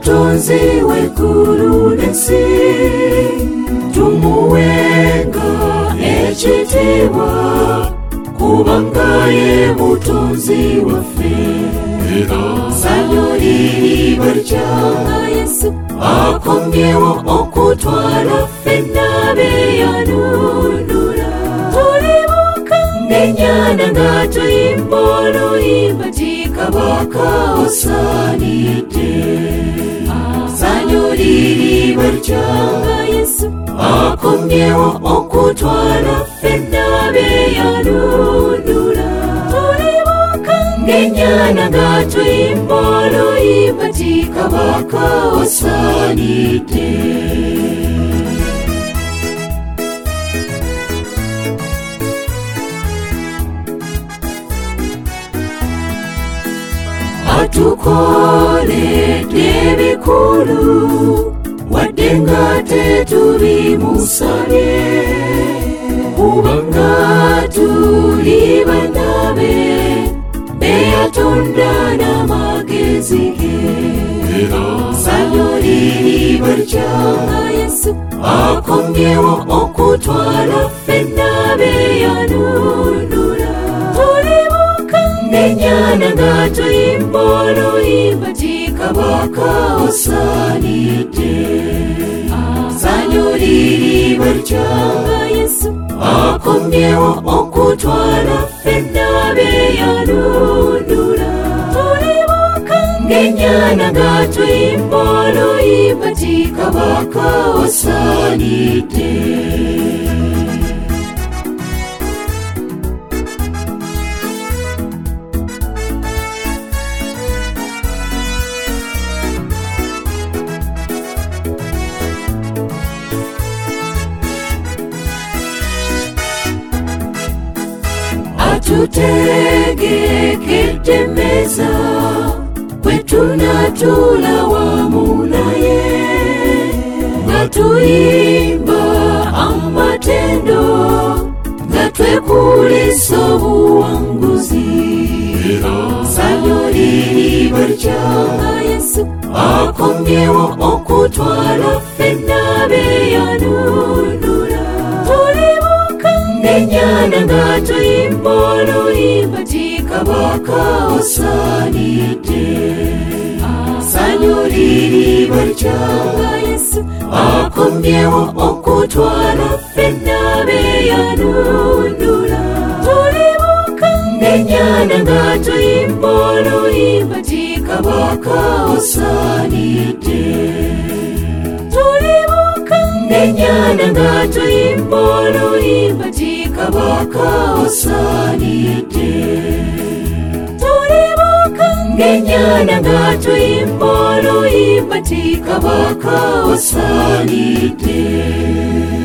mutonzi w'eggulu n'ensi, tumuwenga ekitiibwa kubanga ye mutonzi waffe. Ssanyu liriba litya Yesu akomyewo okutwala ffenna beyanunula. Tulibuka ng'ennyana nga tuyimba oluyimba ti Kabaka osaanidde. Ssanyu liriba litya Yesu akomyewo okutwala ffenna beyanunula. Tulibuka ng'ennyana nga tuyimba oluyimba ti Kabaka osaanidde. Atukoledde ebikulu wadde nga tetubimusabye, kubanga tuli baana be beyatonda n'amagezi ge. Ssanyu liriba litya Yesu akomyewo okutwala ffenna beyanunula. Tulibuka ng'ennyana nga tuyimba oluyimba ti Kabaka osaanidde. Ssanyu liriba litya Yesu akomyewo okutwala ffenna beyanunula. Tulibuka ng'ennyana nga tuyimba oluyimba ti Kabaka osaanidde. Atutegekedde emmeeza bwe tunatuula wamu naye, nga tuyimba amatendo nga twekulisa obuwanguzi. Ssanyu liriba litya Yesu akomyewo okutwala ffenna beyanunula. Tulibuka ng'ennyana nga tuyimba oluyimba ti Kabaka osaanidde. Ssanyu liriba litya Yesu akomyewo okutwala ffenna beyanunula. Tulibuka ng'ennyana nga tuyimba oluyimba ti Kabaka osaanidde. Tulibuka ng'ennyana nga tuyimba oluyimba ti Kabaka osaanidde. Tulibuka ng'ennyana nga tuyimba oluyimba ti Kabaka osaanidde.